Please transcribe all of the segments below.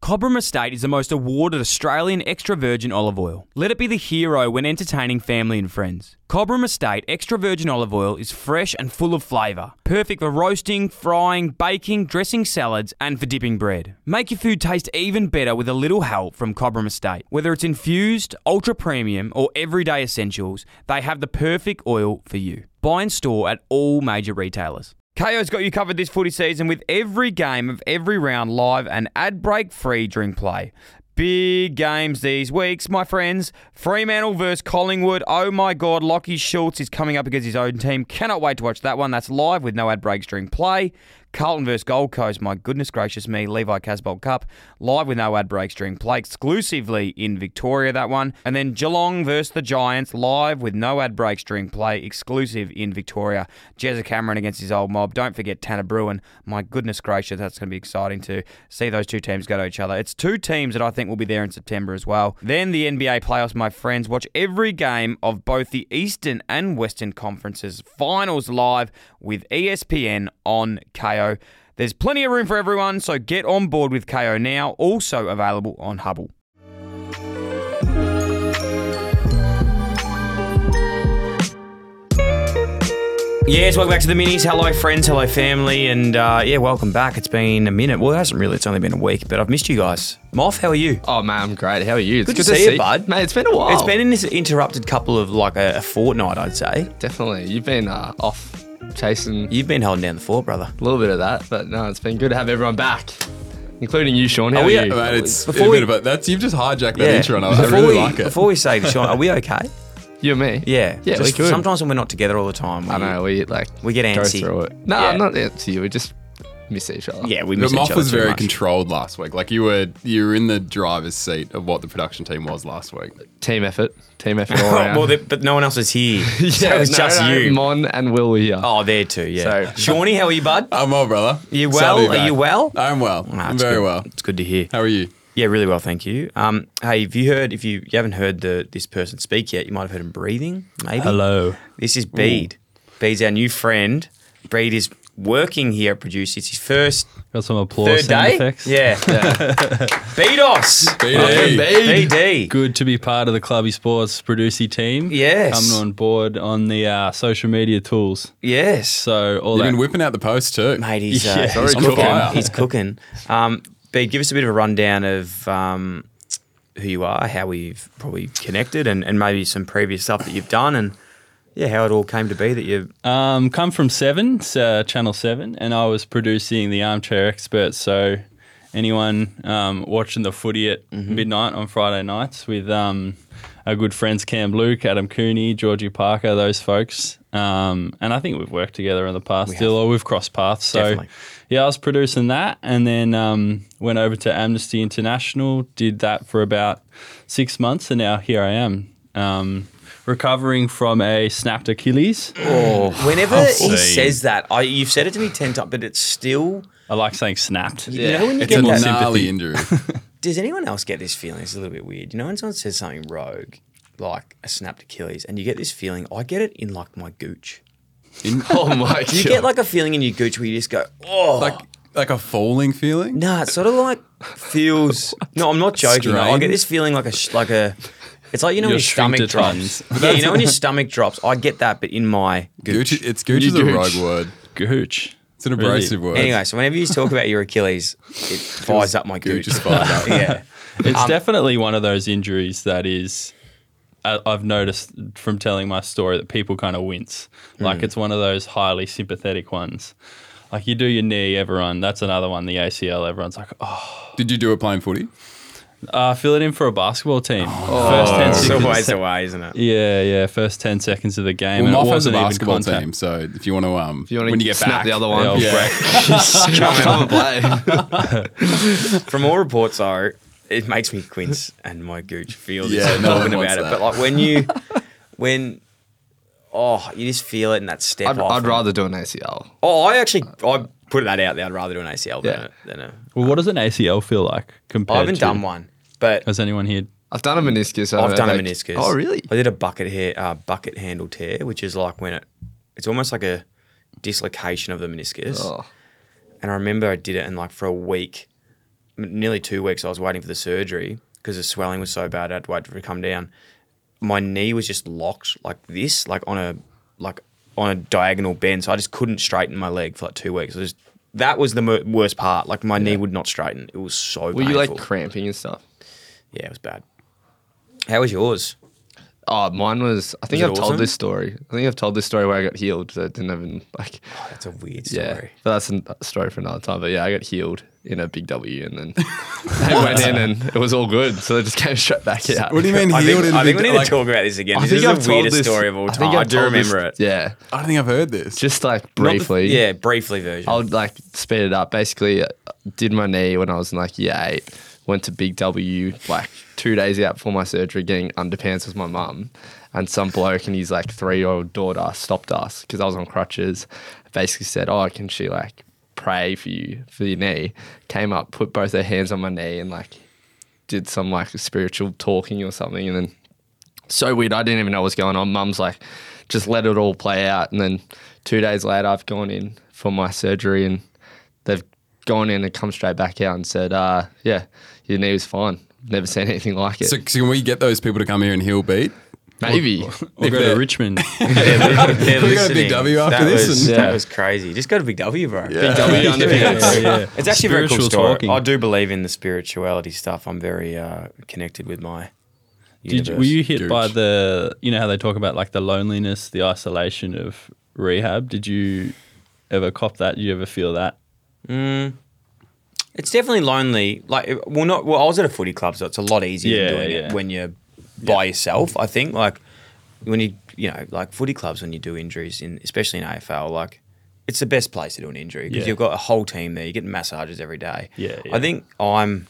Cobram Estate is the most awarded Australian extra virgin olive oil. Let it be the hero when entertaining family and friends. Cobram Estate extra virgin olive oil is fresh and full of flavour. Perfect for roasting, frying, baking, dressing salads, and for dipping bread. Make your food taste even better with a little help from Cobram Estate. Whether it's infused, ultra premium, or everyday essentials, they have the perfect oil for you. Buy in store at all major retailers. KO's got you covered this footy season with every game of every round live and ad break free during play. Big games these weeks, my friends. Fremantle versus Collingwood. Oh my God, Lachie Schultz is coming up against his own team. Cannot wait to watch that one. That's live with no ad breaks during play. Carlton versus Gold Coast. My goodness gracious me. Levi Casbolt Cup. Live with no ad breaks during play. Exclusively in Victoria, that one. And then Geelong versus the Giants. Live with no ad breaks during play. Exclusive in Victoria. Jezza Cameron against his old mob. Don't forget Tanner Bruin. My goodness gracious, that's going to be exciting to see those two teams go to each other. It's two teams that I think will be there in September as well. Then the NBA playoffs, my friends. Watch every game of both the Eastern and Western Conferences finals live with ESPN on KO. There's plenty of room for everyone, so get on board with KO now. Also available on Hubble. Yes, welcome back to the Minis. Hello, friends. Hello, family. And welcome back. It's been a minute. Well, it hasn't really. It's only been a week, but I've missed you guys. Moff, how are you? Oh, man, I'm great. How are you? It's good to see you, bud. Mate, it's been a while. It's been in this interrupted couple of a fortnight, I'd say. Definitely. You've been off chasing You've been holding down the fort, brother. a little bit of that, but no, it's been good to have everyone back, including you, Sean. How are you? Mate, it's a bit of you've just hijacked that intro, and I really like it. Before we say to Sean, are we okay? You and me? Yeah. Yeah, we're good. Sometimes when we're not together all the time, I know, we get go antsy. through it. No, Yeah. not antsy. We just miss each other. Yeah, we But miss each Moff other was too very much. controlled last week. Like you were in the driver's seat of what the production team was last week. Team effort all around. Well, but no one else is here. So it was just you. Mon and Will were here. Oh, there too, yeah. So- Shawnee, how are you, bud? I'm well, brother. You Sad well? to be Are back. you well? I'm well. Ah, I'm it's very good. well. It's good to hear. How are you? Yeah, really well, thank you. Hey, if you haven't heard this person speak yet, you might have heard him breathing, maybe. Hello. This is Bede. Bede's our new friend. Bede is working here at Produce. It's his first Got some applause third sound day. effects. Yeah. Bedos. BD. BD. Good to be part of the Clubby Sports Producey team. Yes. Coming on board on the social media tools. Yes. So all You've that. been whipping out the post too. Mate, he's Yeah. he's On fire. cooking. He's cooking. Bede, give us a bit of a rundown of who you are, how we've probably connected, and maybe some previous stuff that you've done, and how it all came to be that you. Come from Seven, Channel 7, and I was producing the Armchair Experts. So anyone watching the footy at midnight on Friday nights with our good friends Cam Luke, Adam Cooney, Georgie Parker, those folks. And I think we've worked together in the past still, or we've crossed paths. So Definitely. yeah, I was producing that, and then went over to Amnesty International, did that for about 6 months, and now here I am. Recovering from a snapped Achilles. Whenever he see. says that, you've said it to me 10 times, but it's still. I like saying snapped. You know when you It's get a that. gnarly injury. Does anyone else get this feeling? It's a little bit weird. You know when someone says something rogue, like a snapped Achilles, and you get this feeling? I get it in like my gooch. Oh my Do you get like a feeling in your gooch where you just go, oh, like a falling feeling. nah, it sort of like feels. No, I'm not joking. I Strain? get this feeling like a. It's like, you know, when Your your stomach sphincter drops. tightens. Yeah, you know when your stomach drops. I get that, but in my gooch. Gooch is a Gooch. rogue word. Gooch. It's an abrasive word. Anyway, so whenever you talk about your Achilles, it fires up my gooch. Gooch is fired up. Yeah. It's definitely one of those injuries that is, I've noticed from telling my story that people kind of wince. Like it's one of those highly sympathetic ones. Like you do your knee, everyone, that's another one, the ACL, everyone's like, oh. Did you do it playing footy? Fill it in for a basketball team. First 10 It's seconds. always the way, isn't it? Yeah, first 10 seconds of the game. Well, and Moff it has a wasn't even basketball contact. team, so if you want to, You want when to you get snap back, the other one? Yeah. Come and play. From all reports, though, it makes me quince and my gooch feel this Yeah, no talking one wants about it. that. But like when you just feel it in that step off. I'd rather do an ACL. I put that out there. I'd rather do an ACL than a. Well, what does an ACL feel like compared I haven't to? done one, but Has anyone here? I've done a meniscus. I've done a meniscus. Oh, really? I did a bucket handle tear, which is like when it's almost like a dislocation of the meniscus. Oh. And I remember I did it, and like for a week, nearly 2 weeks I was waiting for the surgery because the swelling was so bad I had to wait for it to come down. My knee was just locked like this, like on a diagonal bend, so I just couldn't straighten my leg for like 2 weeks. That was the worst part. Like my knee would not straighten. It was so painful. Were you like cramping and stuff? Yeah, it was bad. How was yours? Oh, mine was. I think Was it I've awesome? told this story. I think I've told this story where I got healed. So it didn't even like. Oh, that's a weird story. Yeah, but that's a story for another time. But yeah, I got healed in a big W, and then I went in and it was all good. So I just came straight back out. What do you mean I healed? think we need to talk about this again. This is the weirdest story of all time. I do remember it. Yeah, I don't think I've heard this. just like briefly. Briefly version. I'll like speed it up. Basically, did my knee when I was in like year 8. Went to Big W like 2 days out before my surgery, getting underpants with my mum, and some bloke and his like 3-year-old daughter stopped us because I was on crutches. Basically said, "Oh, can she like pray for you for your knee?" Came up, put both their hands on my knee, and like did some like spiritual talking or something, and then so weird. I didn't even know what was going on. Mum's like, just let it all play out, and then 2 days later, I've gone in for my surgery, and they've gone in and come straight back out and said, yeah, your knee was fine. Never seen anything like it. So can we get those people to come here and heal beat? Maybe. Or go to Richmond. They're We got a big W after this. That was crazy. Just go to Big W, bro. Big W underpants. yeah. It's actually a very cool Spiritual story. talking. I do believe in the spirituality stuff. I'm very connected with my universe. Were you hit by Gooch. the, you know how they talk about like the loneliness, the isolation of rehab? Did you ever cop that? Did you ever feel that? It's definitely lonely. Like, I was at a footy club, so it's a lot easier Yeah, doing yeah. it when you're by yourself. I think, like, when you know, like footy clubs, when you do injuries, especially in AFL, like, it's the best place to do an injury because Yeah. you've got a whole team there. You're getting massages every day. Yeah, yeah. I think I'm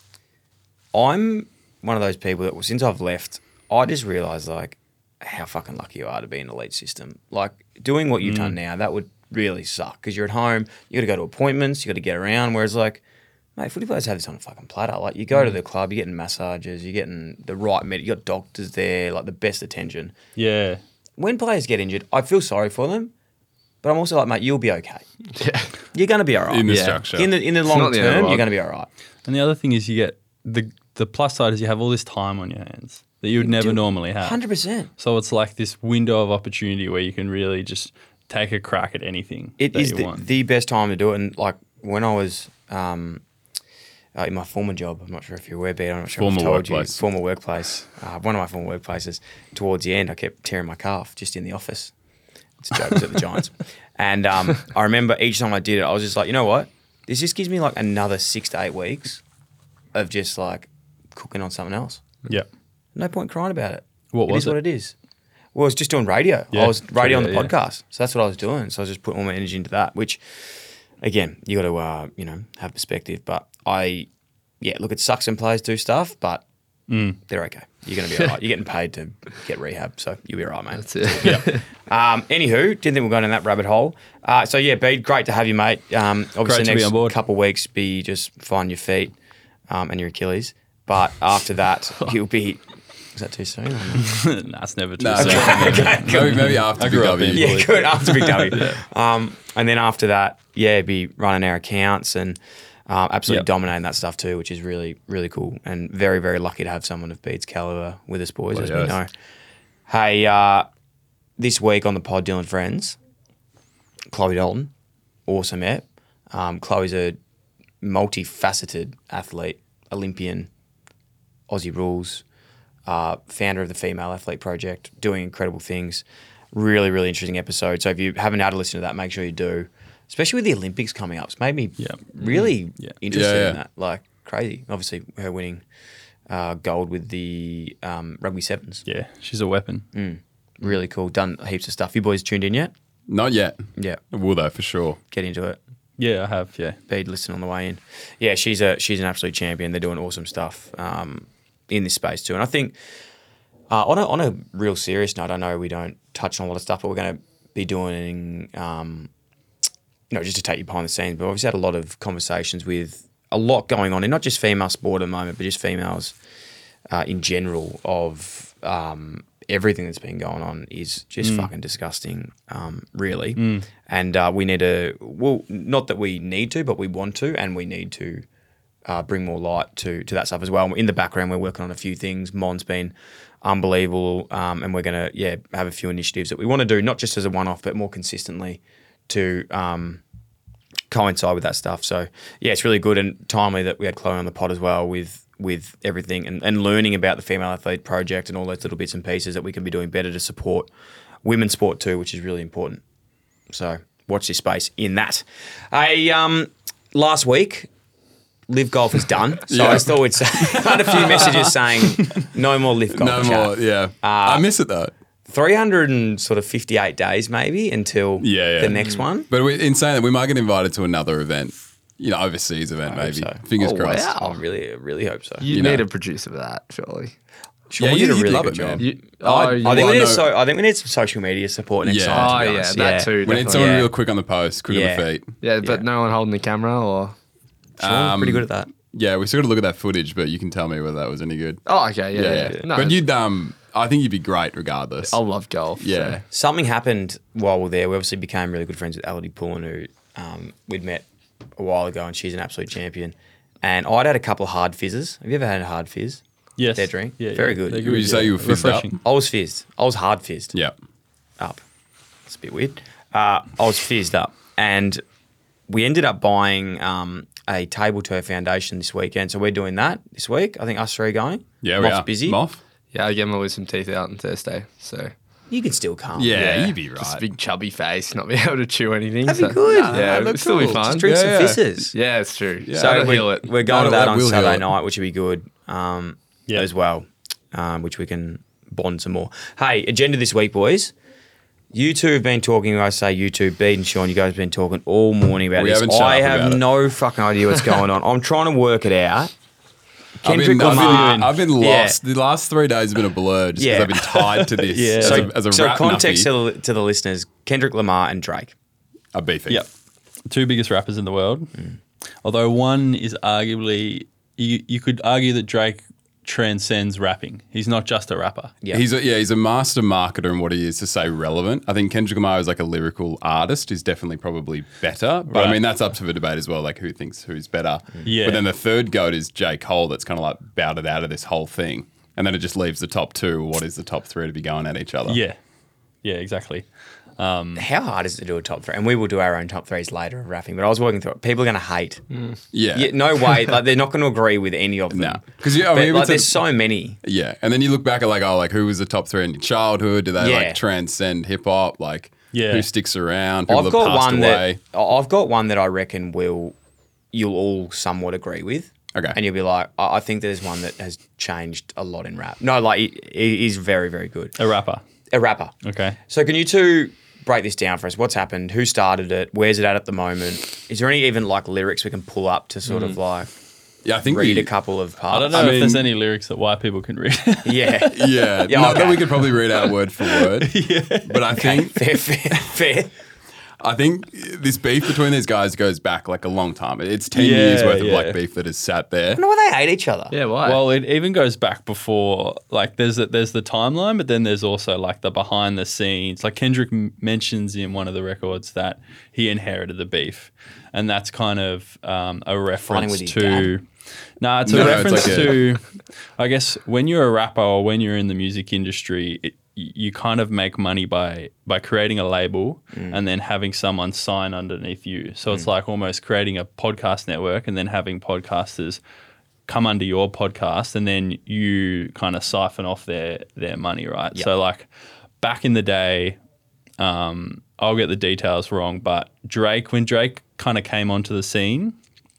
one of those people that, since I've left, I just realised, like, how fucking lucky you are to be in an elite system. Like, doing what you've done now, that would really suck because you're at home, you got to go to appointments, you got to get around. Whereas, like, mate, footy players have this on a fucking platter. Like, you go to the club, you're getting massages, you're getting the right you got doctors there, like the best attention. Yeah. When players get injured, I feel sorry for them, but I'm also like, mate, you'll be okay. Yeah. You're going to be all right. In the Yeah. structure. In the not long the end of the term, world. you're going to be all right. And the other thing is you get the plus side is you have all this time on your hands that you would never normally have. 100%. So it's like this window of opportunity where you can really just take a crack at anything It that is you want. the best time to do it. And like when I was in my former job, I'm not sure if you're aware, but I'm not sure if I've Former told workplace. you, former workplace, one of my former workplaces, towards the end, I kept tearing my calf just in the office. It's a joke, it was at the Giants. And I remember each time I did it, I was just like, you know what? This just gives me like another 6 to 8 weeks of just like cooking on something else. Yeah. No point crying about it. What It was is what it? it is. Well, I was just doing radio. Yeah, I was radio on the yeah. podcast. So that's what I was doing. So I was just putting all my energy into that, which, again, you got to, have perspective. But look, it sucks when players do stuff, but they're okay. You're going to be all right. You're getting paid to get rehab, so you'll be all right, mate. That's it. Anywho, didn't think we'd go down that rabbit hole. Bede, great to have you, mate. Obviously, Great to be next on board. couple of weeks, be just find your feet and your Achilles. But after that, you'll be... Is that too soon? Or not? Nah, it's never too Nah. soon. Maybe after I grew Big up W. in- Yeah, good. After Big W. And then after that, be running our accounts and absolutely Yep. dominating that stuff too, which is really, really cool. And very, very lucky to have someone of Bede's caliber with us, boys, as we yes. know. Hey, this week on the pod, Dylan Friends, Chloe Dalton, awesome ep. Chloe's a multifaceted athlete, Olympian, Aussie Rules, founder of the Female Athlete Project, doing incredible things. Really, really interesting episode. So if you haven't had to listen to that, make sure you do. Especially with the Olympics coming up. It's made me really interested Yeah. in that. Like, crazy. Obviously, her winning gold with the rugby sevens. Yeah, she's a weapon. Really cool. Done heaps of stuff. You boys tuned in yet? Not yet. Yeah. Will though, for sure. Get into it. Yeah, I have, yeah. Bede, listen on the way in. Yeah, she's an absolute champion. They're doing awesome stuff in this space too. And I think on a real serious note, I know we don't touch on a lot of stuff, but we're going to be doing, just to take you behind the scenes, but obviously had a lot of conversations with a lot going on, and not just female sport at the moment, but just females in general of everything that's been going on is just fucking disgusting, really. And we need to, well, not that we need to, but we want to, and we need to bring more light to that stuff as well. In the background, we're working on a few things. Mon's been unbelievable, and we're going to have a few initiatives that we want to do, not just as a one-off, but more consistently to coincide with that stuff. So yeah, it's really good and timely that we had Chloe on the pod as well with everything and learning about the Female Athlete Project and all those little bits and pieces that we can be doing better to support women's sport too, which is really important. So watch this space in that. Last week, Live Golf is done. So I thought we'd say, had a few messages saying no more Live Golf No chat. more, yeah. I miss it though. 358 days maybe until the next one. But in saying that, we might get invited to another event, overseas event maybe. so. Fingers crossed. wow. I really hope so. You need a producer for that, surely. Sean, Yeah, you did a you'd really love good it, man. job. I think we need some social media support next time. to be honest. that too. We need definitely. someone Yeah. real quick on the post, quick on Yeah. the feet. Yeah, but no one holding the camera or. Sean's pretty good at that. Yeah, we sort of look at that footage, but you can tell me whether that was any good. Oh, okay, yeah. No, But you'd, I think you'd be great regardless. I love golf. yeah. so. Something happened while we're there. We obviously became really good friends with Elodie Pullen, who we'd met a while ago, and she's an absolute champion. And I'd had a couple of hard fizzes. Have you ever had a hard fizz? Yes. Their drink? Yeah, Very yeah. good. They're Would you say you were fizzed up? Refreshing. I was fizzed. I was hard fizzed. Yeah. Up. It's a bit weird. I was fizzed up. And we ended up buying a table turf foundation this weekend. So we're doing that this week. I think us three are going. Yeah, we Moff's are. busy. Moff? Yeah, I get my wisdom teeth out on Thursday. So. You can still come. Yeah, you'd be Just a right. big chubby face, not be able to chew anything. That'd be so- good. Yeah, it'll still be cool. fun. Just drink some Yeah. fizzes. Yeah, it's true. Yeah, So that'll heal it. we're going to That that on will heal Saturday it. night, which will be good as well, which we can bond some more. Hey, agenda this week, boys. You two have been talking, I say you two, Bede and Sean, you guys have been talking all morning about We this. haven't shut I up have about it. no fucking idea what's going on. I'm trying to work it out. I've Kendrick been, Lamar. I've been Yeah. lost. The last 3 days have been a blur just because Yeah. I've been tied to this Yeah. as a So rap context nuffy. to the listeners, Kendrick Lamar and Drake. A beefy. Yep. Two biggest rappers in the world. Although one is arguably, you could argue that Drake transcends rapping. He's not just a rapper. Yeah. He's a master marketer in what he is to say relevant. I think Kendrick Lamar is like a lyrical artist. He's definitely probably better. But I Right. mean, that's up to the debate as well, like who thinks who's better. Yeah. But then the third GOAT is J. Cole that's kind of like bowed out of this whole thing. And then it just leaves the top 2. What is the top 3 to be going at each other? Yeah. Yeah, exactly. How hard is it to do a top 3? And we will do our own top 3s later of rapping, but I was working through it. People are going to hate. Yeah. Yeah, no way. Like, they're not going to agree with any of them. No. Because But, there's so many. yeah. And then you look back at like who was the top 3 in your childhood? Do they Yeah. like transcend hip hop? Like Yeah. who sticks around? People I've that got passed one away. I've got one that I reckon you'll all somewhat agree with. Okay. And you'll be like, I think there's one that has changed a lot in rap. No, like he's very, very good. A rapper. A rapper. Okay. So can you two break this down for us? What's happened? Who started it? Where's it at the moment? Is there any even like lyrics we can pull up to sort of like Yeah, I think read we, a couple of parts? I don't know I if there's mean- any lyrics that white people can read. Yeah. Yeah, Yeah, not that okay. we could probably read out word for word. But I think fair. I think this beef between these guys goes back like a long time. It's 10 Yeah, years worth of yeah. like beef that has sat there. I wonder why they hate each other. Yeah, why? Well, it even goes back before, like there's the timeline, but then there's also like the behind the scenes. Like Kendrick mentions in one of the records that he inherited the beef, and that's kind of a reference with his to. Nah, it's a No, it's reference like to, I guess, when you're a rapper or when you're in the music industry, you kind of make money by creating a label and then having someone sign underneath you. So it's like almost creating a podcast network and then having podcasters come under your podcast and then you kind of siphon off their money, right? Yep. So like back in the day, I'll get the details wrong, but when Drake kind of came onto the scene,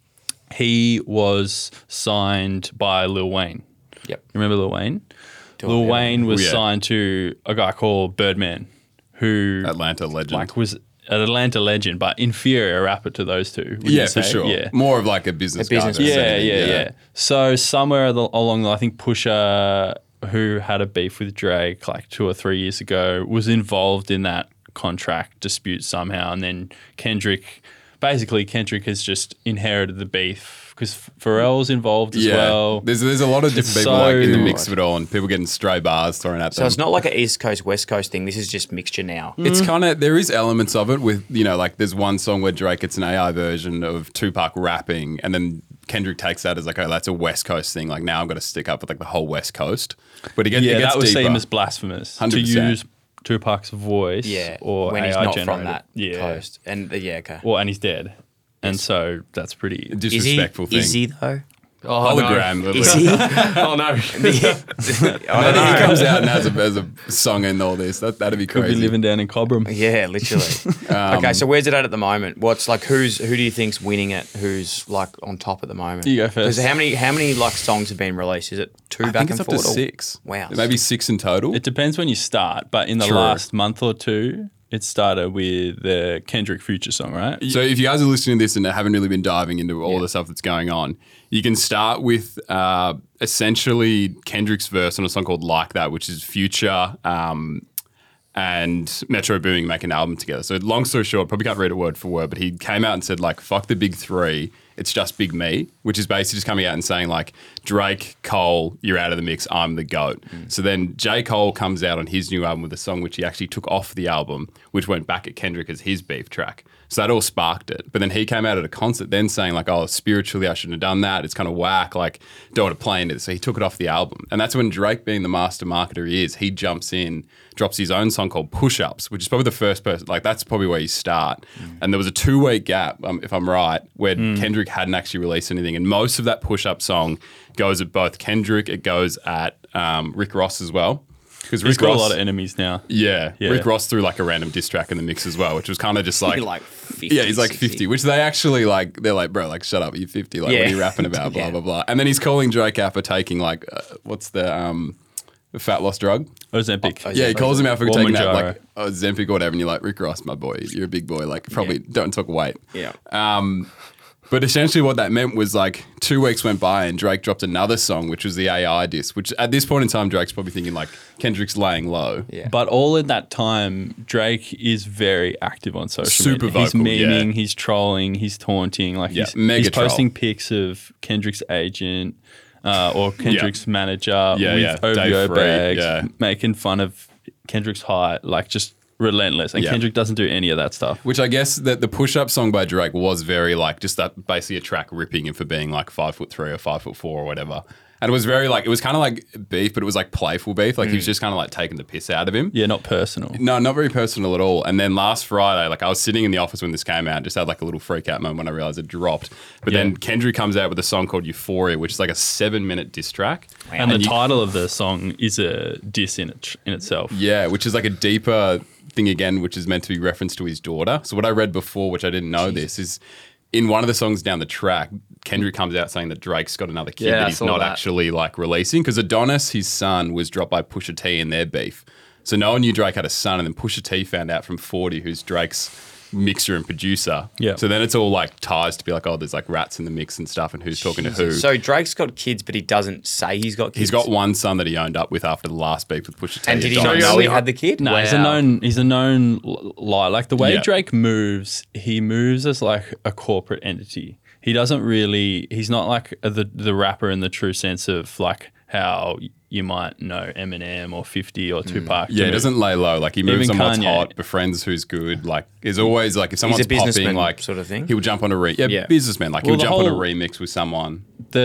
he was signed by Lil Wayne. Yep. You remember Lil Wayne? Tell Lil me. Wayne was Yeah. signed to a guy called Birdman, who Atlanta legend. like was an Atlanta legend, but inferior rapper to those two. wouldn't yeah, you for say? sure. Yeah. More of like a business. business guy than Yeah, anything. yeah. So somewhere along the, I think Pusha, who had a beef with Drake like 2 or 3 years ago, was involved in that contract dispute somehow, and then Kendrick has just inherited the beef because Pharrell's involved as well. There's a lot of different It's people like in the so- mix of it all, and people getting stray bars thrown at them. So it's not like an East Coast, West Coast thing. This is just mixture now. It's kind of, there is elements of it with, you know, like there's one song where Drake gets an AI version of Tupac rapping, and then Kendrick takes that as like, oh, that's a West Coast thing. Like now I've got to stick up with like the whole West Coast. But it gets that was deeper. seen as blasphemous 100%. to use Tupac's voice Yeah. or when AI he's not generated. from that yeah. coast. And okay. Well, and he's dead. And so that's pretty... disrespectful thing. Is he though? Oh, Hologram. Is he? Oh, no. I don't Maybe know. he comes out and has a song in all this. That'd be Could crazy. be living down in Cobram. Yeah, literally. Okay, so where's it at the moment? What's like who do you think's winning it? Who's like on top at the moment? You go first. 'Cause how many like songs have been released? Is it two I back think it's and up to forth? or- 6. Wow. Maybe 6 in total. It depends when you start, but in the True. last month or two, it started with the Kendrick Future song, right? So if you guys are listening to this and haven't really been diving into all the stuff that's going on, you can start with essentially Kendrick's verse on a song called Like That, which is Future and Metro Boomin make an album together. So long story short, probably can't read it word for word, but he came out and said like, fuck the big three. It's just Big Me, which is basically just coming out and saying like, Drake, Cole, you're out of the mix. I'm the GOAT. So then J. Cole comes out on his new album with a song which he actually took off the album, which went back at Kendrick as his beef track. So that all sparked it. But then he came out at a concert then saying like, oh, spiritually I shouldn't have done that. It's kind of whack. Like, don't want to play into it. So he took it off the album. And that's when Drake, being the master marketer he is, he jumps in, drops his own song called Push Ups, which is probably the first person, like that's probably where you start. And there was a 2-week gap, if I'm right, where Kendrick hadn't actually released anything. And most of that Push Up song goes at both Kendrick, it goes at Rick Ross as well. Because He's got a lot of enemies now. Yeah, Yeah. Rick Ross threw like a random diss track in the mix as well, which was kind of just like, like 50, yeah, he's like 60. 50, which they actually like, they're like, bro, like shut up, you're 50, like what are you rapping about, blah, Yeah. blah, blah. And then he's calling Drake out for taking like, what's the fat loss drug? Ozempic. Yeah, he calls him out for Or taking that Mounjaro. like Ozempic or whatever, and you're like, Rick Ross, my boy, you're a big boy, like probably don't talk weight. Yeah. But essentially what that meant was like 2 weeks went by and Drake dropped another song, which was the AI diss, which at this point in time, Drake's probably thinking like Kendrick's laying low. Yeah. But all in that time, Drake is very active on social Super media. He's vocal, memeing, yeah. he's trolling, he's taunting. Like Yeah, he's mega posting troll. pics of Kendrick's agent or Kendrick's manager Yeah, with Dave OVO Free, bags, yeah. making fun of Kendrick's height, like just relentless. And Yeah. Kendrick doesn't do any of that stuff. Which I guess that the push-up song by Drake was very like just that basically a track ripping him for being like 5'3" or 5'4" or whatever. And it was very like, it was kind of like beef, but it was like playful beef. Like he was just kind of like taking the piss out of him. Yeah, not personal. No, not very personal at all. And then last Friday, like I was sitting in the office when this came out, just had like a little freak out moment when I realized it dropped. But Yeah. then Kendrick comes out with a song called Euphoria, which is like a 7-minute diss track. And the you- title of the song is a diss in itself. Yeah, which is like a deeper thing again, which is meant to be reference to his daughter. So what I read before, which I didn't know this, is in one of the songs down the track, Kendrick comes out saying that Drake's got another kid Yeah, that I he's saw not that. actually like releasing. Because Adonis, his son, was dropped by Pusha T in their beef. So no one knew Drake had a son, and then Pusha T found out from 40, who's Drake's mixer and producer. Yeah. So then it's all like ties to be like, oh, there's like rats in the mix and stuff, and who's talking to who. So Drake's got kids, but he doesn't say he's got kids. He's got one son that he owned up with after the last beef with Pusha T. And did he Adonis. not know only he got- had the kid? No, Wow. he's a known lie. Like the way Yeah. Drake moves, he moves as like a corporate entity. He doesn't really. He's not like the rapper in the true sense of like how you might know Eminem or 50 or Tupac. to Yeah, he move. doesn't lay low. Like he moves Even on what's Kanye. hot, befriends who's good. Like is always like if someone's businessman popping, like sort of thing? He'll jump on a Yeah. businessman. Like Well, he'll the jump on a whole- remix with someone.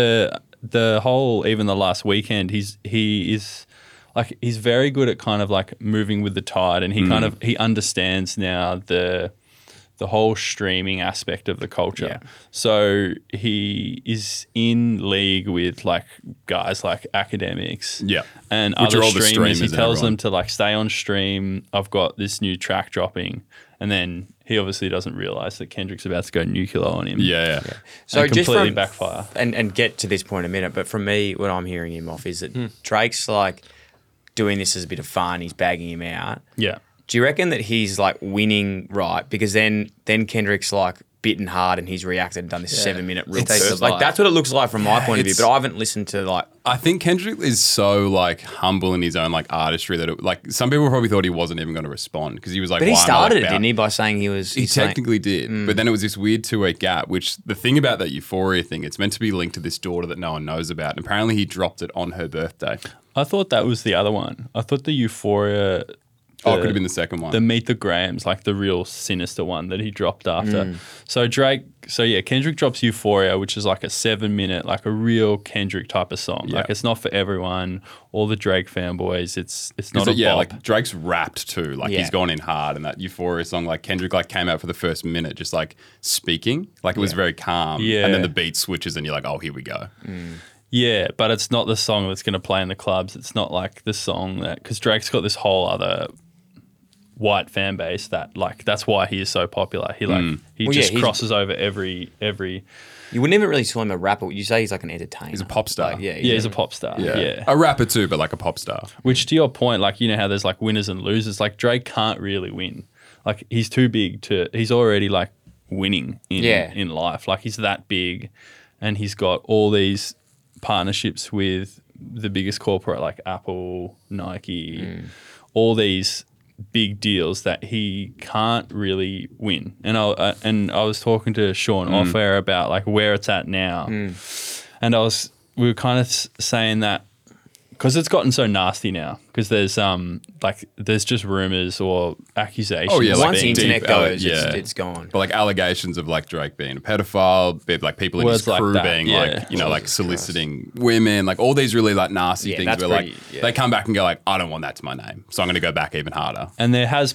The whole even the last weekend he is like he's very good at kind of like moving with the tide, and he understands now the whole streaming aspect of the culture. Yeah. So he is in league with like guys like academics. Yeah. And Which are other all the streamers. He streamers and tells them everyone. to like stay on stream. I've got this new track dropping. And then he obviously doesn't realize that Kendrick's about to go nuclear on him. Yeah. So and just completely from, backfire. and get to this point in a minute, but from me, what I'm hearing him off is that Drake's like doing this as a bit of fun. He's bagging him out. Yeah. Do you reckon that he's like winning right? Because then Kendrick's like bitten hard and he's reacted and done this 7-minute real Takes burst. the Like bite. that's what it looks like from my point of view. it's- But I haven't listened to like. I think Kendrick is so like humble in his own like artistry that it, like some people probably thought he wasn't even going to respond because he was like. But he "Why am I, started like, it, didn't he, by saying he was. He he's saying- technically did, but then it was this weird 2-week gap. Which the thing about that Euphoria thing, it's meant to be linked to this daughter that no one knows about. And apparently, he dropped it on her birthday. I thought that was the other one. I thought the Euphoria. Oh, it could have been the second one. The Meet the Grahams, like the real sinister one that he dropped after. So Kendrick drops Euphoria, which is like a 7-minute, like a real Kendrick type of song. Yeah. Like it's not for everyone. All the Drake fanboys, it's not a yeah, bop. like Drake's rapped too. Like Yeah. he's gone in hard, and that Euphoria song, like Kendrick, like came out for the first minute, just like speaking, like it was very calm. Yeah. and then the beat switches, and you're like, oh, here we go. Yeah, but it's not the song that's going to play in the clubs. It's not like the song that because Drake's got this whole other white fan base that like that's why he is so popular. He Well, yeah, just he's- crosses over every. You would never really call him a rapper. Would you say he's like an entertainer? He's a pop star. Like, yeah, Yeah, he's a pop star. Yeah. a rapper too, but like a pop star. Which to your point, like you know how there's like winners and losers. Like Drake can't really win. Like he's too big to. He's already like winning in life. Like he's that big, and he's got all these partnerships with the biggest corporate like Apple, Nike, all these big deals that he can't really win. And I was talking to Sean off air about like where it's at now, and we were kind of saying that because it's gotten so nasty now because there's just rumors or accusations. Oh, yeah, like Once the being internet deep, goes, yeah. it's gone. But like allegations of like Drake being a pedophile, like people in Words his like crew that, being yeah. like, you know, like solsoliciting women, like all these really like nasty Yeah, things that's where pretty- like yeah. they come back and go like, I don't want that to my name, so I'm going to go back even harder. And there has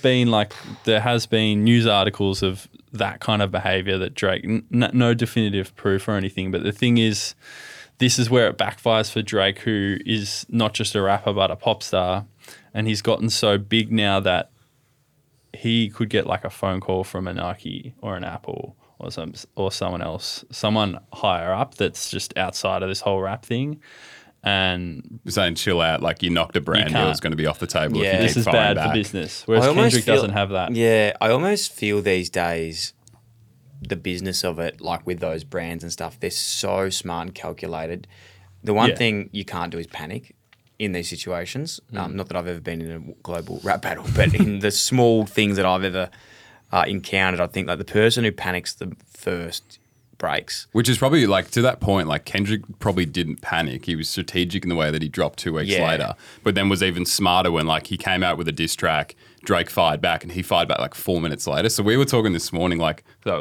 been news articles of that kind of behavior that Drake, no definitive proof or anything, but the thing is, this is where it backfires for Drake, who is not just a rapper but a pop star, and he's gotten so big now that he could get like a phone call from a Nike or an Apple or someone else, someone higher up that's just outside of this whole rap thing. And You're saying chill out, like you knocked a brand deal can't. is going to be off the table. Yeah. if you this keep is firing bad for back. business. Whereas I almost Kendrick feel- doesn't have that. Yeah, I almost feel these days the business of it, like with those brands and stuff, they're so smart and calculated. The one Yeah. thing you can't do is panic in these situations. Not that I've ever been in a global rap battle, but in the small things that I've ever encountered, I think like the person who panics the first breaks. Which is probably like to that point, like Kendrick probably didn't panic. He was strategic in the way that he dropped 2 weeks Yeah. later, but then was even smarter when like he came out with a diss track. Drake fired back, and he fired back like 4 minutes later. So we were talking this morning, like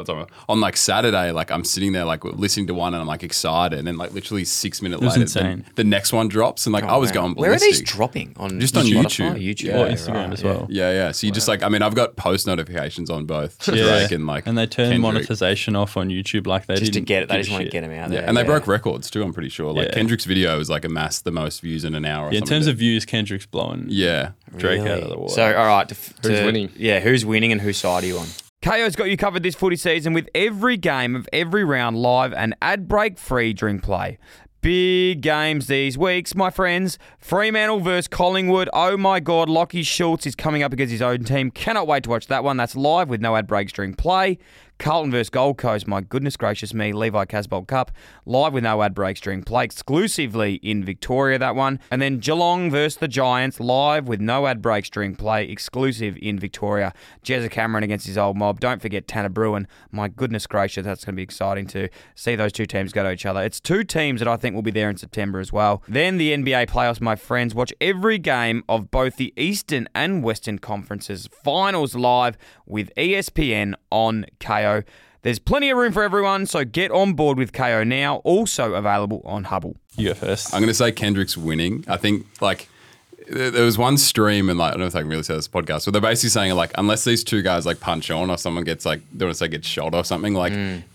on like Saturday, like I'm sitting there like listening to one, and I'm like excited, and then like literally 6 minutes was later, insane. the next one drops, and like I was Oh, Man. going Where are ballistic. these dropping? On Just on Spotify? YouTube. YouTube. Yeah. Or Instagram as well. Yeah. So you just like, I mean, I've got post notifications on both Drake and like, and they turn Kendrick. monetization off on YouTube like they Just to didn't get it. They give a just want to shit. get them out Yeah, there. and they broke records too. I'm pretty sure. Like Yeah. Kendrick's video was like amassed the most views in an hour. Or Yeah, in something. terms of views, Kendrick's blowing yeah, Drake out Really? of the water. So, all right. Who's winning? Yeah, who's winning and whose side are you on? KO's got you covered this footy season with every game of every round live and ad break free during play. Big games these weeks, my friends. Fremantle versus Collingwood. Oh my God, Lockie Schultz is coming up against his own team. Cannot wait to watch that one. That's live with no ad breaks during play. Carlton versus Gold Coast. My goodness gracious me. Levi Casbolt Cup. Live with no ad breaks during play. Exclusively in Victoria, that one. And then Geelong versus the Giants. Live with no ad breaks during play. Exclusive in Victoria. Jezza Cameron against his old mob. Don't forget Tanner Bruin. My goodness gracious, that's going to be exciting to see those two teams go to each other. It's two teams that I think will be there in September as well. Then the NBA playoffs, my friends. Watch every game of both the Eastern and Western Conferences finals live with ESPN on KO. There's plenty of room for everyone, so get on board with KO now. Also available on Hubble. You go first. I'm going to say Kendrick's winning. I think like there was one stream, and like I don't know if I can really say this podcast, but they're basically saying like unless these two guys like punch on or someone gets like they want to say gets shot or something, like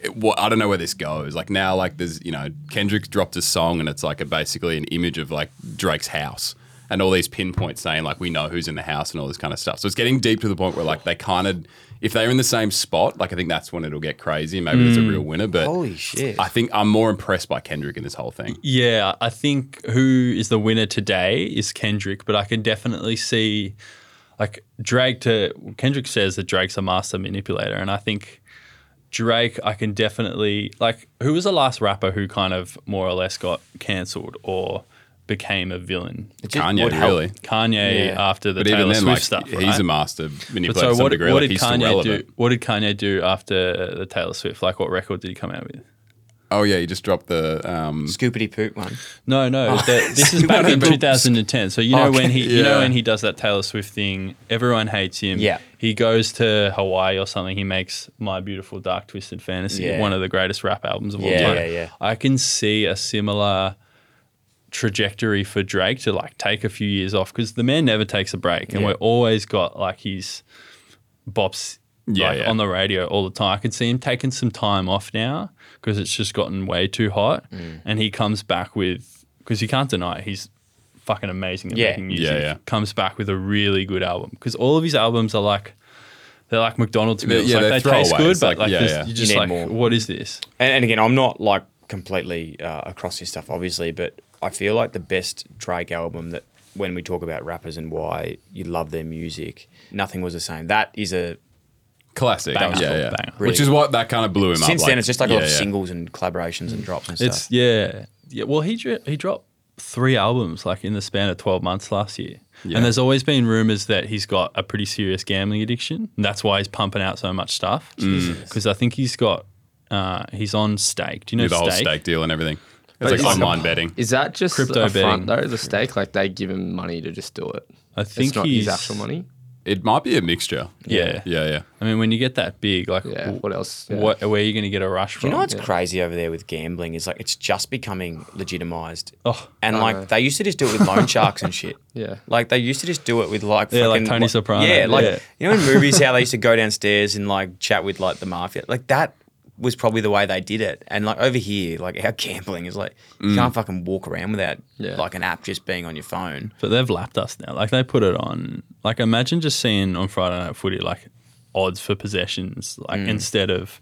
I don't know where this goes. Like now, like there's Kendrick dropped a song and it's like basically an image of like Drake's house. And all these pinpoints saying like we know who's in the house and all this kind of stuff. So it's getting deep to the point where like they kind of, if they're in the same spot, like I think that's when it'll get crazy. Maybe there's a real winner. But Holy shit. I think I'm more impressed by Kendrick in this whole thing. Yeah, I think who is the winner today is Kendrick, but I can definitely see like Kendrick says that Drake's a master manipulator, and I think Drake, I can definitely like. Who was the last rapper who kind of more or less got cancelled or became a villain? Kanye, really. Kanye after the But Taylor even then, Swift like, stuff. he's right? a master manipulator But so to some what, degree. what Like, did he's still Kanye relevant. do? What did Kanye do after the Taylor Swift? Like, what record did he come out with? Oh, yeah, he just dropped the... Scoopity poop one. No. This is back in 2010. So you know when he does that Taylor Swift thing, everyone hates him. Yeah. He goes to Hawaii or something. He makes My Beautiful Dark Twisted Fantasy, Yeah. one of the greatest rap albums of all Yeah, time. yeah. I can see a similar trajectory for Drake to like take a few years off because the man never takes a break, and Yeah. we're always got like his bops on the radio all the time. I can see him taking some time off now because it's just gotten way too hot, and he comes back with, because you can't deny it, he's fucking amazing at Yeah. making music. Yeah. Comes back with a really good album because all of his albums are like, they're like McDonald's meals. Yeah, like they're they taste throwaways. good, but Like, like yeah. you're just You like, need more. what is this? And again, I'm not like completely across this stuff, obviously, but I feel like the best Drake album that when we talk about rappers and why you love their music, Nothing Was the Same. That is a Classic. Banger. Yeah. Banger. Which is what that kind of blew him up. since then like, it's just like a lot of yeah. singles and collaborations and drops and stuff. It's yeah. Well, he dropped 3 albums like in the span of 12 months last year. Yeah. And there's always been rumors that he's got a pretty serious gambling addiction. And that's why he's pumping out so much stuff. Because I think he's got he's on Stake. Do you know The whole Stake? stake deal and everything. But It's like is- online betting. Is that just Crypto a front betting. though? The stake, like they give him money to just do it. I think It's not he's his actual money. It might be a mixture. Yeah. Yeah. I mean, when you get that big, like Yeah. What else? Yeah. where are you going to get a rush from? You know what's crazy over there with gambling is like it's just becoming legitimized. Oh, And like they used to just do it with loan sharks and shit. Yeah. Like they used to just do it with like Yeah, like fucking, Tony Soprano. Yeah, like Yeah. you know in movies how they used to go downstairs and like chat with like the mafia. Like that was probably the way they did it. And like over here, like our gambling is like you can't fucking walk around without Yeah. like an app just being on your phone. but they've lapped us now. Like they put it on. Like imagine just seeing on Friday Night Footy like odds for possessions, like instead of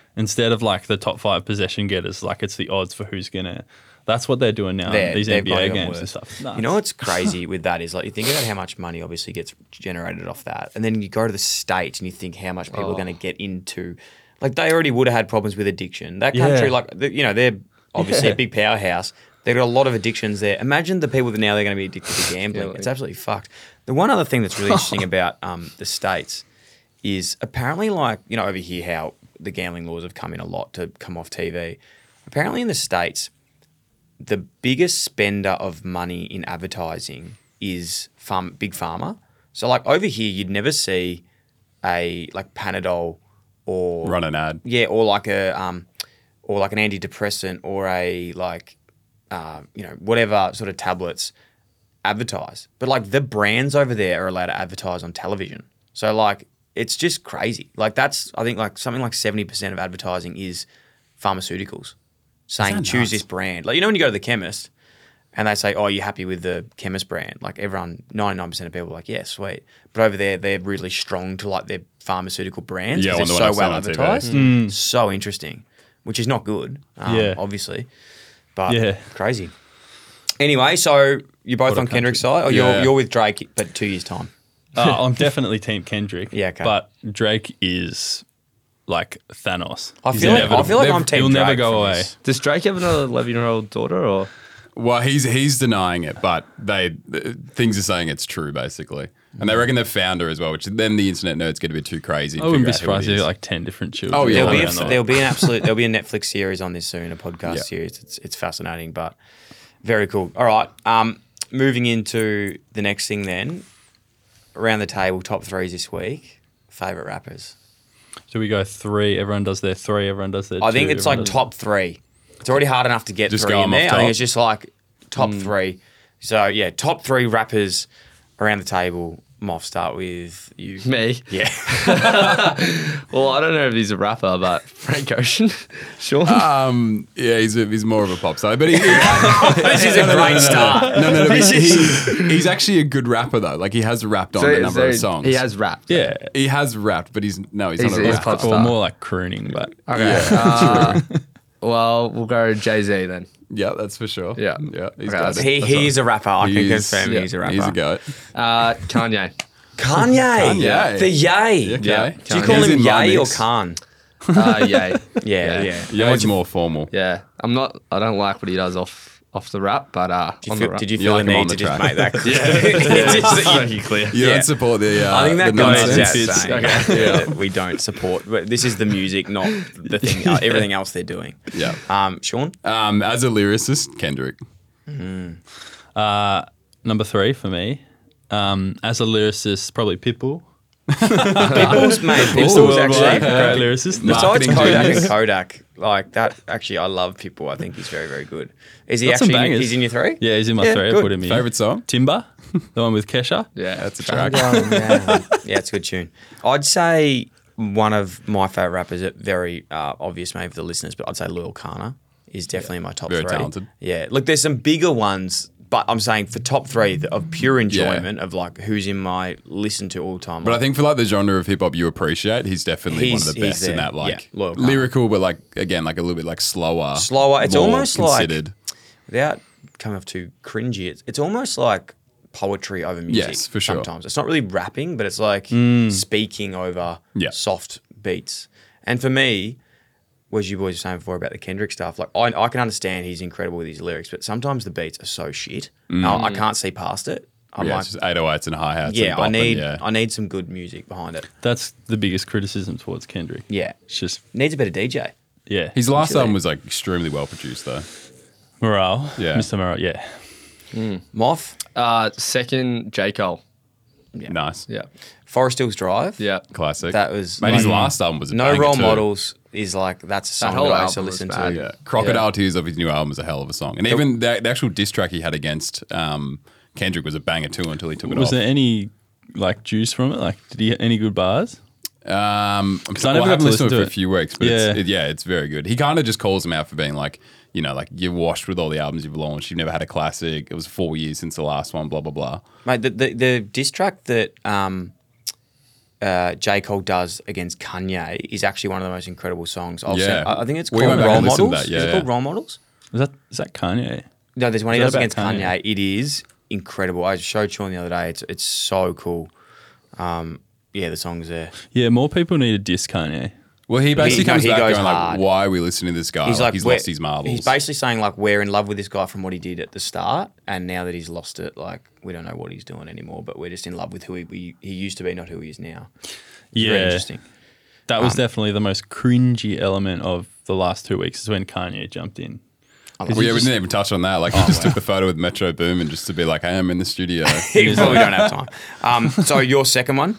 like the top 5 possession getters, like it's the odds for who's gonna. That's what they're doing now. They're- These they've NBA probably gone games and worse. stuff. Nuts. You know what's crazy with that is like you think about how much money obviously gets generated off that, and then you go to the States and you think how much people are going to get into. Like they already would have had problems with addiction. That country, Yeah. like they're obviously a big powerhouse. They've got a lot of addictions there. Imagine the people that now they're going to be addicted to gambling. Yeah, It's absolutely fucked. The one other thing that's really interesting about the States is apparently like over here how the gambling laws have come in a lot to come off TV. Apparently in the States, the biggest spender of money in advertising is big pharma. So like over here, you'd never see a like Panadol or Run an ad. yeah, or like an antidepressant or a like whatever sort of tablets advertise. But like the brands over there are allowed to advertise on television. So like it's just crazy. Like that's I think like something like 70% of advertising is pharmaceuticals. Saying choose nuts? this brand. Like when you go to the chemist and they say, "Oh, you're happy with the chemist brand?" Like everyone, 99% of people are like, "Yeah, sweet." But over there, they're really strong to like their pharmaceutical brands Yeah, because on they're the so one well I've seen on TV. advertised. So interesting, which is not good. Yeah. Obviously, but Yeah. crazy. Anyway, so you're both on Kendrick's side, or Yeah. you're with Drake, but 2 years time. I'm definitely Team Kendrick. Yeah, okay. But Drake is like Thanos. I He's feel like inevitable. I'm Team He'll never Drake go from away. this. Does Drake have another 11-year-old daughter or? Well, he's denying it, but things are saying it's true, basically. And they reckon they've found her as well, which then the internet nerds get a bit too crazy. and I wouldn't be figure out who surprised it if is. like 10 different children. Oh, yeah, There'll be around the there'll be a Netflix series on this soon, a podcast Yeah. series. It's fascinating, but very cool. All right, moving into the next thing then. Around the table, top 3s this week. Favorite rappers. So we go 3. Everyone does their 3. Everyone does their 2. I think it's like everyone does- top 3. It's already hard enough to get Just 3 go in off there. I top. think it's just like top 3. So yeah, top 3 rappers around the table. Moff, start with you. Me? Yeah. Well, I don't know if he's a rapper, but Frank Ocean. Sure. Yeah, he's more of a pop star, but he, This is a great start. no, but he's actually a good rapper though. Like he has rapped on a number of songs. He has rapped. Yeah. He has rapped, but he's not He's a rapper. pop Or star. more like crooning, but Okay. Well, we'll go Jay-Z then. Yeah, that's for sure. Yeah. yeah. He's Okay, got that's- it. He is a rapper. I can He's- confirm yeah, he's a rapper. He's a goat. Kanye. Kanye. Kanye. The Yay. Okay. Yeah. Do you call He's him in my Yay or mix. Khan? Yeah. Yeah. Yeah, it's more formal. Yeah. I don't like what he does off the rap, but Did you You feel like the him on need to the just track. make that clear? Just make it clear. You Yeah. don't support the. I think that the goes nonsense. without saying that we don't support. But this is the music, not the thing. Everything else they're doing. Yeah. Sean. As a lyricist, Kendrick. Number 3 for me. As a lyricist, probably Pitbull. People's made Mr. People's Worldwide, actually. great lyricist. Besides Marketing Kodak genius. and Kodak, like that. Actually, I love Pitbull. I think he's very, very good. Is he Got some actually? bangers. He's in your 3? Yeah, he's in my Yeah, 3. I good. put him in. Favorite song? Timber, the one with Kesha. Yeah. That's a track. Yeah, it's a good tune. I'd say one of my favorite rappers, very obvious maybe for the listeners, but I'd say Lil Kana is definitely in my top Very 3. talented. Yeah, look, there's some bigger ones, but I'm saying for top 3 of pure enjoyment of like who's in my listen to all time. But I think for like the genre of hip hop you appreciate, he's definitely one of the He's best in there. that. Like Yeah, Lil Kana. lyrical, but like again, like a little bit like slower. It's more almost considered. like without coming off too cringy. It's almost like poetry over music. Yes, for sure. Sometimes it's not really rapping, but it's like speaking over Yeah. soft beats. And for me, as you boys were saying before about the Kendrick stuff, like I can understand he's incredible with his lyrics, but sometimes the beats are so shit. I can't see past it. I'm Yeah, like, it's just 808s and hi-hats. yeah, and bopping, I need some good music behind it. That's the biggest criticism towards Kendrick. Yeah, It's just, needs a better DJ. yeah. His last Actually- album was like extremely well produced though. Morale. Yeah. Mr. Morale, yeah. Moth, Second, J. Cole. Nice. Yeah. Forest Hills Drive. Yeah. Classic. That was Mate, his last album was a No banger Role too. Models is like that's a song whole that I used to album was listen bad. to. Yeah. Crocodile Tears of his new album is a hell of a song. And even the actual diss track he had against Kendrick was a banger too until he took it Was off. there any like juice from it? Like, did he get any good bars? I I never haven't got to listened listen to it to for it. a few weeks, but Yeah. it's very good. He kind of just calls him out for being like, you know, like you're washed with all the albums you've launched. You've never had a classic. It was 4 years since the last one. Blah blah blah. Mate, the diss track that J. Cole does against Kanye is actually one of the most incredible songs. I think it's We called went back Role and listened to Models. that, Is it yeah. called Role Models? Is that Kanye? No, there's one he Is does that against about Kanye. Kanye? It is incredible. I showed Sean the other day. It's so cool. The song's there. Yeah, more people need to diss Kanye. Well, he basically comes he back goes going hard. like, "Why are we listening to this guy? He's "We're- lost his marbles." He's basically saying like we're in love with this guy from what he did at the start, and now that he's lost it, like we don't know what he's doing anymore. But we're just in love with who he used to be, not who he is now. Yeah, Very interesting. that was definitely the most cringy element of the last 2 weeks is when Kanye jumped in. Well, yeah, we didn't even touch on that. Like, he just took the photo with Metro Boomin just to be like, "Hey, I'm in the studio." We probably don't have time. So your second one?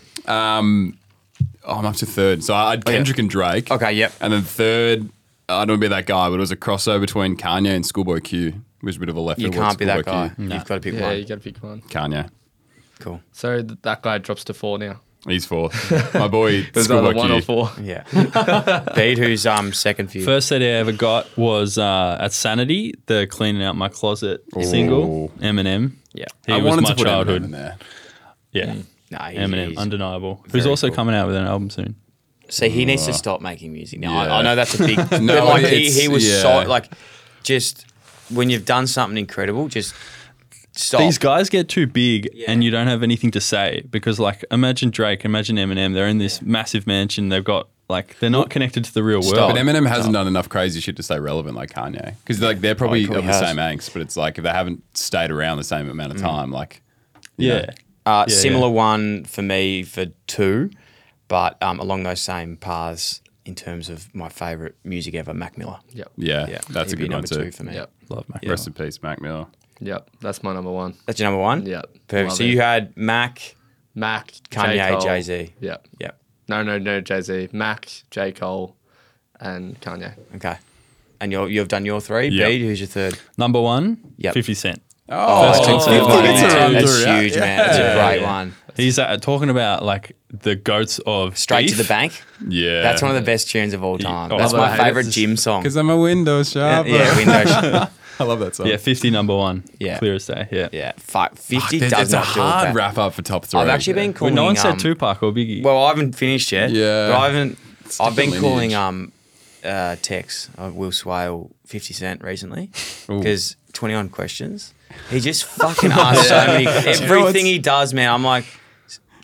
I'm up to third. So I had Kendrick and Drake. Okay, yep. And then third, I don't want to be that guy, but it was a crossover between Kanye and Schoolboy Q. It was a bit of a left You field can't be that Schoolboy guy. Q. You've got to pick Yeah, one. you got to pick one. Kanye. Cool. So that guy drops to 4 now. He's fourth. My boy, It was either Schoolboy 1 Q. or 4. Yeah. Pete, who's second for you? First CD I ever got was at Sanity, the Cleaning Out My Closet single, Eminem. Yeah. He I was wanted my to put childhood. Eminem in there. Yeah, No, Eminem, undeniable. very Who's also cool. coming out with an album soon. See, he needs to stop making music now. Yeah. I know that's a big. No, but like it's- he was yeah. so like, just when you've done something incredible, just stop. These guys get too big Yeah. and you don't have anything to say because, like, imagine Drake, imagine Eminem. They're in this massive mansion. They've got, like, they're not connected to the real world. But Eminem hasn't done enough crazy shit to stay relevant like Kanye. Because like they're probably, probably of the has. same angst, but it's like if they haven't stayed around the same amount of time, like you Yeah. know. Similar one for me for 2, but along those same paths in terms of my favourite music ever, Mac Miller. Yep. Yeah, Yeah, that's a he'd be good one number too. 2 for me. Yep. Love Mac. Rest in peace, Mac Miller. Yep. That's my number 1. That's your number 1. Yep. Perfect. Love So it. you had Mac, Mac, Kanye, J. Cole. Jay-Z. Yep. Yep. No, Jay-Z. Mac, J. Cole, and Kanye. Okay. And you've done your 3. Yep. Bede, who's your third? Number 1, Yep. 50 Cent. Oh, First That's two a to good one, that's man. a That's yeah, huge, yeah. man. That's a great one. He's talking about, like, the goats of Straight to beef. the bank. yeah. That's one of the best tunes of all time. oh, That's I my hate it. favourite gym song. Because I'm a window shopper. Yeah, window. I love that song. Yeah, 50 number 1. Yeah. Clear as day. Yeah. Yeah, fuck. 50 It's does a not do it hard bad. wrap up for top 3. I've actually been Well, calling. no one said Tupac or Biggie. Well, I haven't finished yet. Yeah. but I've been different calling Tex Will Swale 50 Cent recently because 21 questions. He just fucking asks so many. Everything he does, man. I'm like,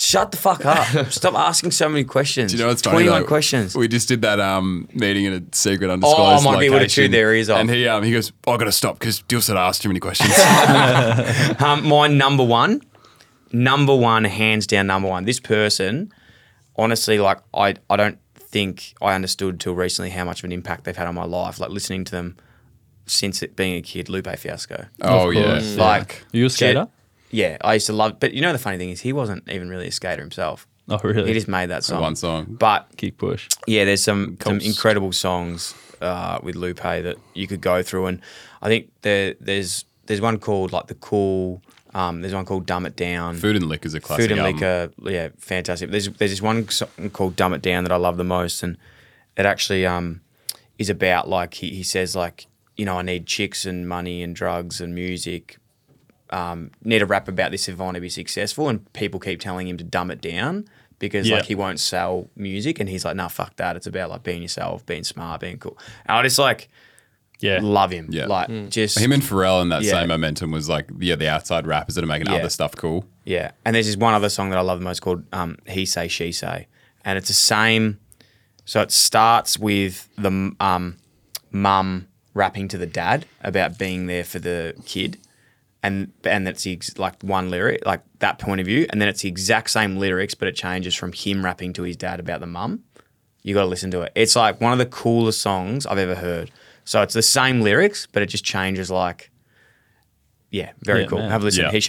Shut the fuck up. Stop asking so many questions. Do you know what's funny? 21 though? questions. We just did that meeting in a secret undisclosed might be able to chew location. their ears off. And he goes, I got to stop because Dill said I asked too many questions. My number one, hands down number one. This person, honestly, like I don't think I understood till recently how much of an impact they've had on my life. Like listening to them since it being a kid, Lupe Fiasco. Oh, yeah. course. Like, Are you a skater? Yeah, I used to love. But you know the funny thing is, he wasn't even really a skater himself. Oh, really? He just made that song. One song. But Kick push. yeah, there's some incredible songs with Lupe that you could go through, and I think there's one called like the cool. There's one called Dumb It Down. Food and Liquor's a classic Food and album. Liquor, yeah, fantastic. There's this one song called Dumb It Down that I love the most, and it actually is about like he says like, you know, I need chicks and money and drugs and music. Need to rap about this if I want to be successful, and people keep telling him to dumb it down because like he won't sell music, and he's like, nah, fuck that. It's about like being yourself, being smart, being cool. And I just like love him. Yeah. Like just Him and Pharrell in that Yeah. same momentum was like, the outside rappers that are making Yeah. other stuff cool. yeah. And there's this one other song that I love the most called He Say She Say, and it's the same. So it starts with the mum rapping to the dad about being there for the kid. And that's like one lyric, like that point of view, and then it's the exact same lyrics, but it changes from him rapping to his dad about the mum. You got to listen to it. It's like one of the coolest songs I've ever heard. So it's the same lyrics, but it just changes. Like, yeah, very cool. man. Have a listen. Yeah.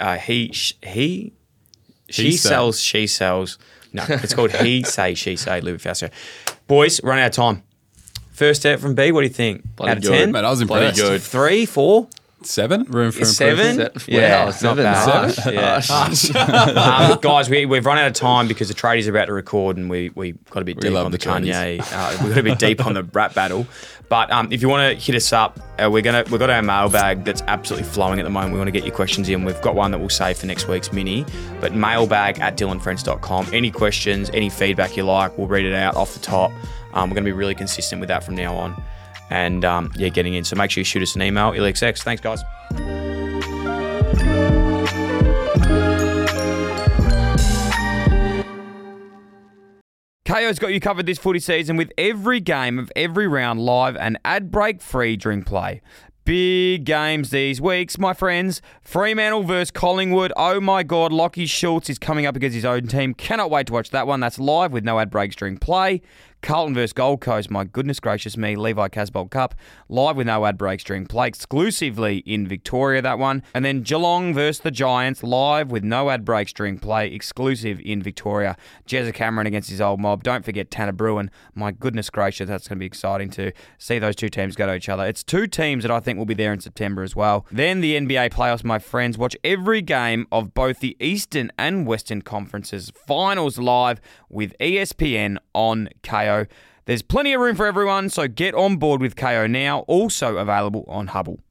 She say. sells, she sells. No, it's called He Say, She Say. Louis Fiasco. Boys, run out of time. First out from B. What do you think? Bloody out of good. 10, Mate, I was Bloody impressed. good. 3, 4. 7? Room for Seven? improvement. Yeah, Wow, not 7. bad. Harsh. Yeah. Guys, we've run out of time because the tradies are about to record, and we got a bit deep love on the the tradies. Kanye. We got a bit deep on the rap battle. But if you want to hit us up, we've got our mailbag that's absolutely flowing at the moment. We want to get your questions in. We've got one that we'll save for next week's mini. But mailbag@dylanfriends.com. Any questions, any feedback you like, we'll read it out off the top. We're going to be really consistent with that from now on. And getting in. So make sure you shoot us an email, IllyXX. Thanks, guys. KO's got you covered this footy season with every game of every round live and ad break free during play. Big games these weeks, my friends. Fremantle versus Collingwood. Oh my God, Lachie Schultz is coming up against his own team. Cannot wait to watch that one. That's live with no ad breaks during play. Carlton versus Gold Coast. My goodness gracious me. Levi Casbolt Cup. Live with no ad breaks during play. Exclusively in Victoria, that one. And then Geelong versus the Giants. Live with no ad breaks during play. Exclusive in Victoria. Jezza Cameron against his old mob. Don't forget Tanner Bruin. My goodness gracious, that's going to be exciting to see those two teams go to each other. It's two teams that I think will be there in September as well. Then the NBA playoffs, my friends. Watch every game of both the Eastern and Western Conferences finals live with ESPN on KO. There's plenty of room for everyone, so get on board with KO now. Also available on Hubble.